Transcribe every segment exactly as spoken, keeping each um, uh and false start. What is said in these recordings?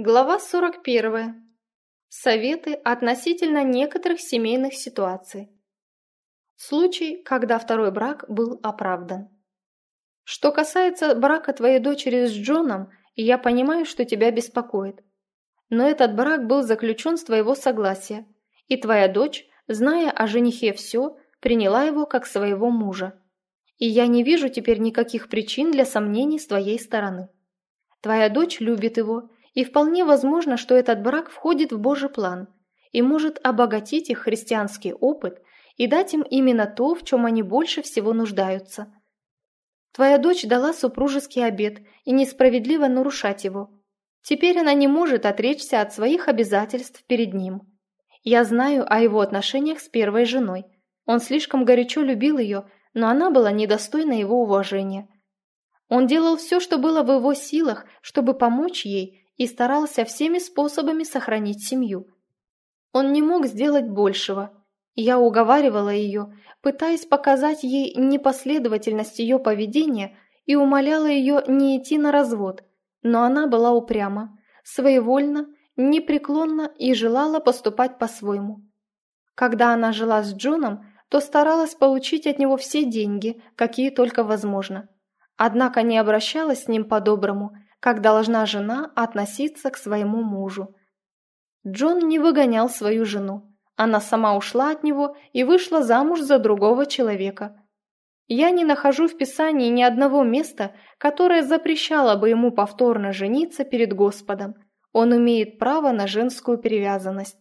Глава сорок первая. Советы относительно некоторых семейных ситуаций. Случай, когда второй брак был оправдан. Что касается брака твоей дочери с Джоном, я понимаю, что тебя беспокоит. Но этот брак был заключен с твоего согласия, и твоя дочь, зная о женихе все, приняла его как своего мужа. И я не вижу теперь никаких причин для сомнений с твоей стороны. Твоя дочь любит его, и вполне возможно, что этот брак входит в Божий план и может обогатить их христианский опыт и дать им именно то, в чем они больше всего нуждаются. Твоя дочь дала супружеский обет и несправедливо нарушать его. Теперь она не может отречься от своих обязательств перед ним. Я знаю о его отношениях с первой женой. Он слишком горячо любил ее, но она была недостойна его уважения. Он делал все, что было в его силах, чтобы помочь ей, и старался всеми способами сохранить семью. Он не мог сделать большего. Я уговаривала ее, пытаясь показать ей непоследовательность ее поведения и умоляла ее не идти на развод, но она была упряма, своевольна, непреклонна и желала поступать по-своему. Когда она жила с Джоном, то старалась получить от него все деньги, какие только возможно. Однако не обращалась с ним по-доброму, как должна жена относиться к своему мужу. Джон не выгонял свою жену. Она сама ушла от него и вышла замуж за другого человека. Я не нахожу в Писании ни одного места, которое запрещало бы ему повторно жениться перед Господом. Он имеет право на женскую привязанность.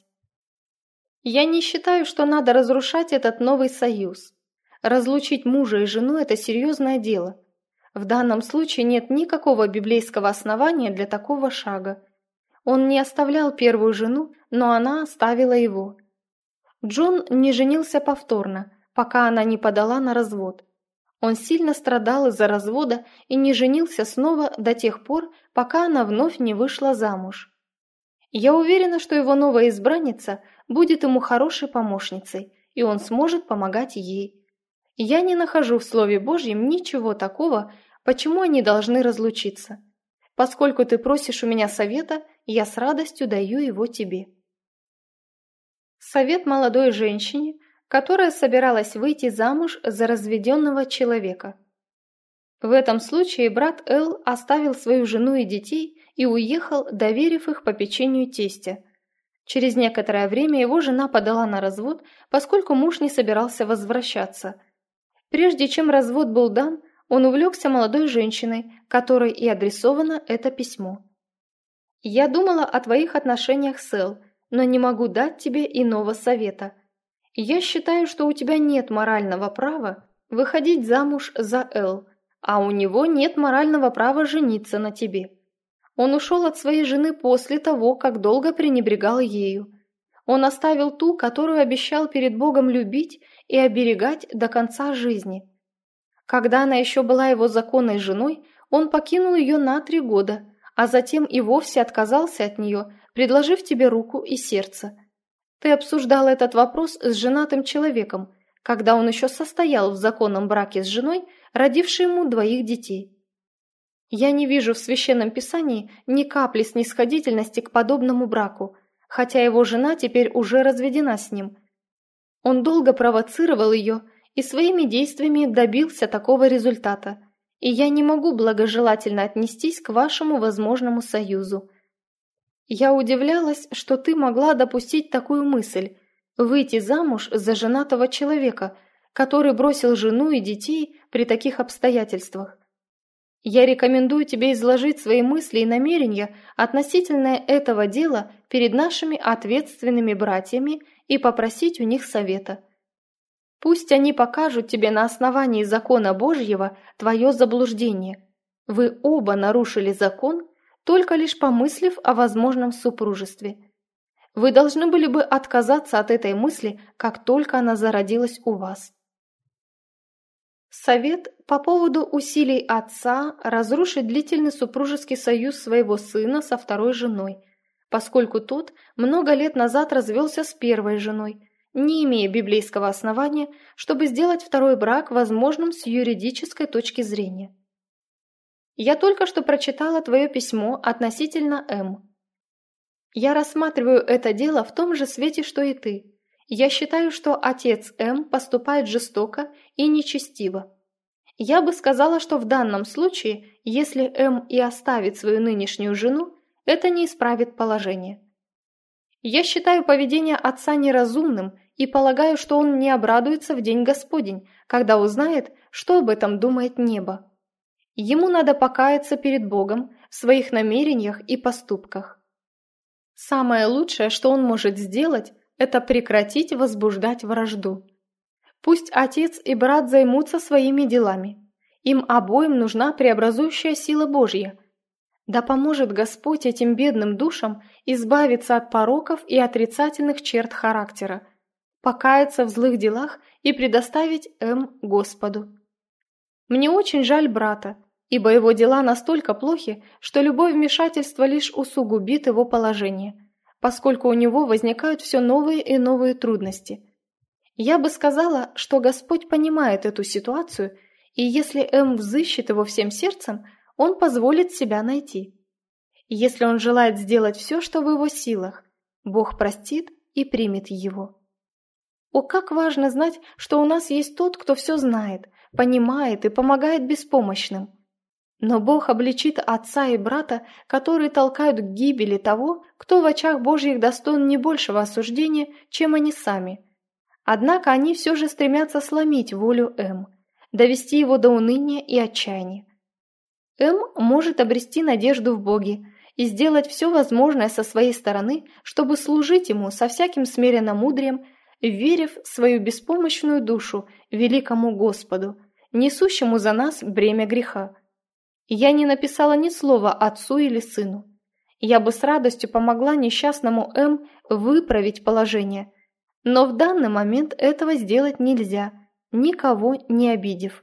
Я не считаю, что надо разрушать этот новый союз. Разлучить мужа и жену – это серьезное дело. В данном случае нет никакого библейского основания для такого шага. Он не оставлял первую жену, но она оставила его. Джон не женился повторно, пока она не подала на развод. Он сильно страдал из-за развода и не женился снова до тех пор, пока она вновь не вышла замуж. Я уверена, что его новая избранница будет ему хорошей помощницей, и он сможет помогать ей. Я не нахожу в Слове Божьем ничего такого, почему они должны разлучиться. Поскольку ты просишь у меня совета, я с радостью даю его тебе. Совет молодой женщине, которая собиралась выйти замуж за разведенного человека. В этом случае брат Эл оставил свою жену и детей и уехал, доверив их попечению тестя. Через некоторое время его жена подала на развод, поскольку муж не собирался возвращаться. Прежде чем развод был дан, он увлекся молодой женщиной, которой и адресовано это письмо. «Я думала о твоих отношениях с Эл, но не могу дать тебе иного совета. Я считаю, что у тебя нет морального права выходить замуж за Эл, а у него нет морального права жениться на тебе. Он ушел от своей жены после того, как долго пренебрегал ею. Он оставил ту, которую обещал перед Богом любить и оберегать до конца жизни. Когда она еще была его законной женой, он покинул ее на три года, а затем и вовсе отказался от нее, предложив тебе руку и сердце. Ты обсуждал этот вопрос с женатым человеком, когда он еще состоял в законном браке с женой, родившей ему двоих детей. Я не вижу в Священном Писании ни капли снисходительности к подобному браку, хотя его жена теперь уже разведена с ним. Он долго провоцировал ее и своими действиями добился такого результата, и я не могу благожелательно отнестись к вашему возможному союзу. Я удивлялась, что ты могла допустить такую мысль – выйти замуж за женатого человека, который бросил жену и детей при таких обстоятельствах. Я рекомендую тебе изложить свои мысли и намерения относительно этого дела перед нашими ответственными братьями и попросить у них совета. Пусть они покажут тебе на основании закона Божьего твое заблуждение. Вы оба нарушили закон, только лишь помыслив о возможном супружестве. Вы должны были бы отказаться от этой мысли, как только она зародилась у вас. Совет по поводу усилий отца разрушить длительный супружеский союз своего сына со второй женой, поскольку тот много лет назад развелся с первой женой, не имея библейского основания, чтобы сделать второй брак возможным с юридической точки зрения. Я только что прочитала твое письмо относительно М. Я рассматриваю это дело в том же свете, что и ты. Я считаю, что отец М поступает жестоко и нечестиво. Я бы сказала, что в данном случае, если М и оставит свою нынешнюю жену, это не исправит положение. Я считаю поведение отца неразумным и полагаю, что он не обрадуется в день Господень, когда узнает, что об этом думает небо. Ему надо покаяться перед Богом в своих намерениях и поступках. Самое лучшее, что он может сделать, это прекратить возбуждать вражду. Пусть отец и брат займутся своими делами. Им обоим нужна преобразующая сила Божья. Да поможет Господь этим бедным душам избавиться от пороков и отрицательных черт характера, покаяться в злых делах и предоставить М Господу. Мне очень жаль брата, ибо его дела настолько плохи, что любое вмешательство лишь усугубит его положение, поскольку у него возникают все новые и новые трудности. Я бы сказала, что Господь понимает эту ситуацию, и если М взыщет его всем сердцем, он позволит себя найти. Если он желает сделать все, что в его силах, Бог простит и примет его. О, как важно знать, что у нас есть тот, кто все знает, понимает и помогает беспомощным. Но Бог обличит отца и брата, которые толкают к гибели того, кто в очах Божьих достоин не большего осуждения, чем они сами. Однако они все же стремятся сломить волю М, довести его до уныния и отчаяния. М может обрести надежду в Боге и сделать все возможное со своей стороны, чтобы служить ему со всяким смиренномудрием, верив в свою беспомощную душу великому Господу, несущему за нас бремя греха. Я не написала ни слова отцу или сыну. Я бы с радостью помогла несчастному М выправить положение, но в данный момент этого сделать нельзя, никого не обидев.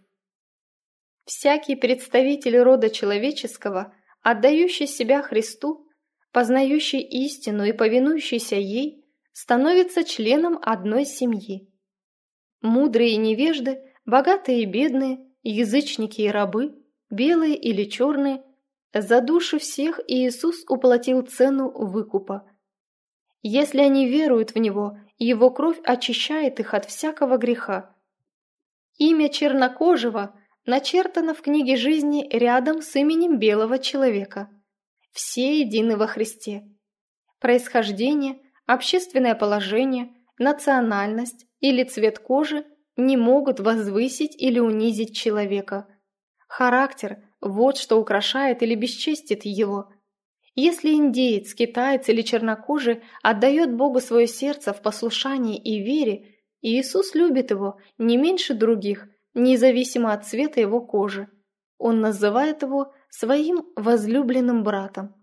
Всякий представитель рода человеческого, отдающий себя Христу, познающий истину и повинующийся ей, становится членом одной семьи. Мудрые и невежды, богатые и бедные, язычники и рабы, белые или черные, за души всех Иисус уплатил цену выкупа. Если они веруют в Него, Его кровь очищает их от всякого греха. Имя чернокожего начертано в книге жизни рядом с именем белого человека. Все едины во Христе. Происхождение, общественное положение, национальность или цвет кожи не могут возвысить или унизить человека. Характер – вот что украшает или бесчестит его. Если индеец, китаец или чернокожий отдает Богу свое сердце в послушании и вере, Иисус любит его не меньше других, независимо от цвета его кожи. Он называет его своим возлюбленным братом.